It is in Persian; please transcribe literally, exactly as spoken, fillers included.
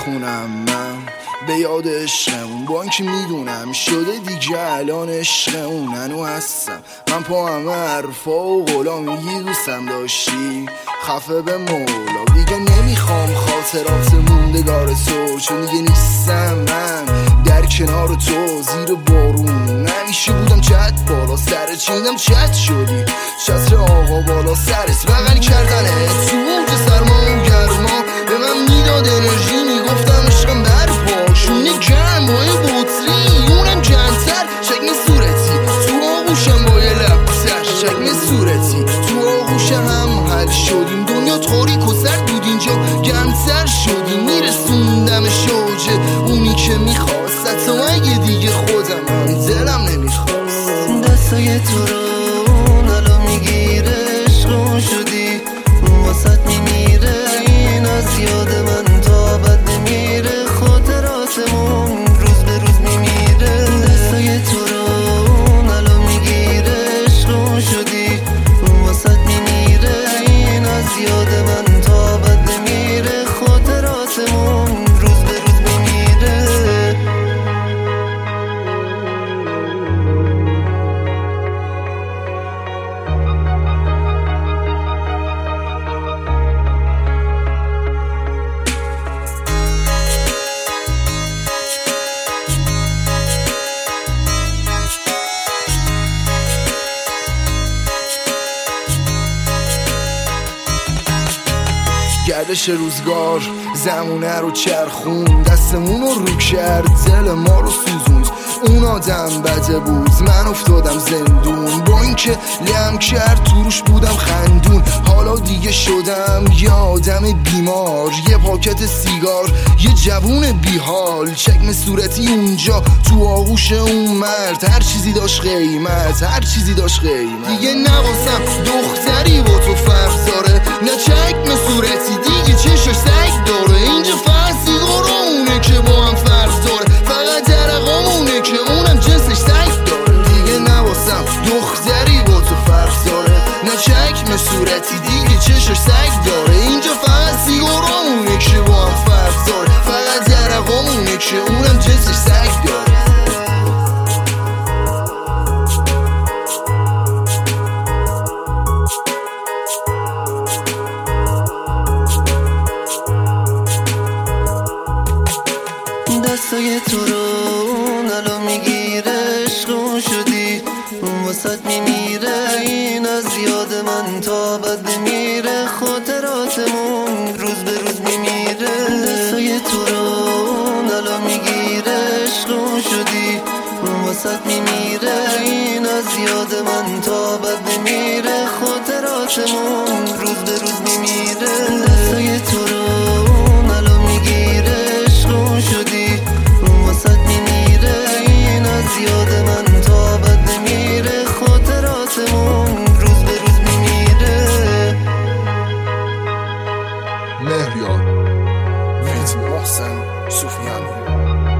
بخونم من به یاد عشقمون، با اینکه میدونم شده دیگه الان عشقمون هنو هستم من پا همه حرفا و قولا میگی دوستم داشتی خفه به مولا. دیگه نمیخوام خاطرات موندگار تو، چون دیگه نیستم من در کنار تو زیر بارون. همیشه بودم چت بالا سر چیندم چت شدی چتر آقا بالا سرت بغل کردنه تو موج سرما و گرما به من میداد انرژی، میگفتم عشقم برپا شونه گرم با این بطری اونم گرمتر شکل صورتی تو آغوشم با یه لبتر شکل صورتی تو آغوشم هم حل شدیم دنیا تاریک و سرد بود اینجا گرمتر شدیم میرسوندم شوجه اونی که میخواست حتی اگه دیگه خودم دلم نمیخواست. دستای تو رو الان میگیره عشقون شدی واسط میمیره این از یاد من تا بد نمیره خاطراتمون روز به روز میمیره. دستای تو رو الان میگیره عشقون شدی واسط میمیره این از یاد من تا بد نمیره خاطراتمون روز به روز میمیره. گردش روزگار زمونه رو چرخون دستمون رو رو کرد دل ما رو سوزوند. اون آدم بده بود من افتادم زندون با اینکه لم کرد تو روش بودم خندون. حالا دیگه شدم یه آدم بیمار یه پاکت سیگار یه جوون بیحال چکم صورتی اونجا تو آغوش اون مرد هر چیزی داشت قیمت هر چیزی داشت قیمت. دیگه نواسم دختری با تو فرق داره نه چکم صورتی دیگه چشش سگ داره اینجا فقط سیگارامونه که با هم فرق داره فقط درقامونه که اونم جنسش سگ داره. دیگه نواسم دختری با تو فرق داره نه چکم صورتی دیگه چشش سگ داره اینجا فقط سیگارامونه که با هم فرق داره فقط درقامونه که اونم جنسش سگ داره. دستای تو رو الان میگیره عشقون شدی واسط میمیره این از یاد من تا بد نمیره خاطراتمون روز به روز میمیره. دستای تو رو الان میگیره عشقون شدی واسط میمیره این از یاد من تا بد نمیره خاطراتمون روز به روز میمیره. دستای تو رو الان میگیره عشقون شدی واسط میمیره این از یاد من تا بد نمیره خاطراتمون روز به روز میمیره. مهریار ویت محسن سوفیانی.